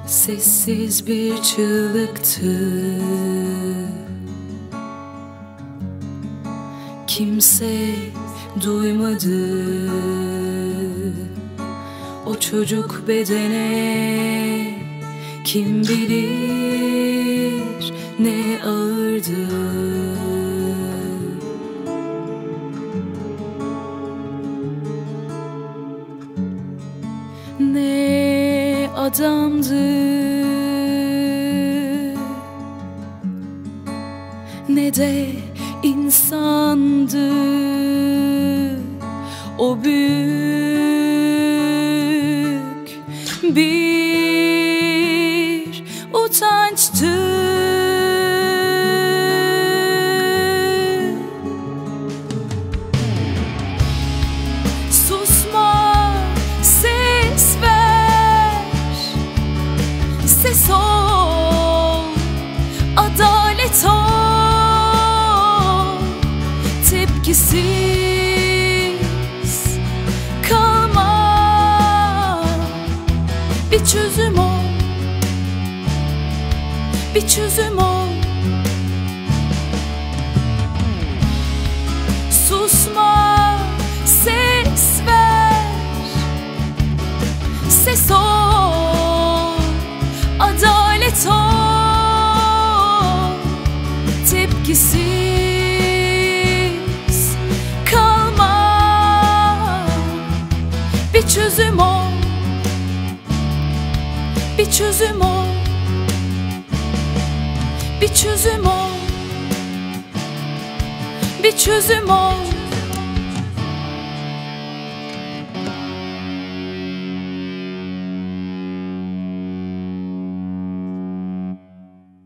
Sessiz bir çığlıktı, kimse duymadı. O çocuk bedene kim bilir ne ağırdı. Ne adamdı, ne de insandı. O büyük bir utançtı. Susma, ses ver, ses ol, adalet ol. Tepkisiz kalma, bir çözüm ol, bir çözüm ol. Susma, ses ver, ses ol, adalet ol. Tepkisiz kalma, bir çözüm ol, bir çözüm ol, bir çözüm ol, bir çözüm ol.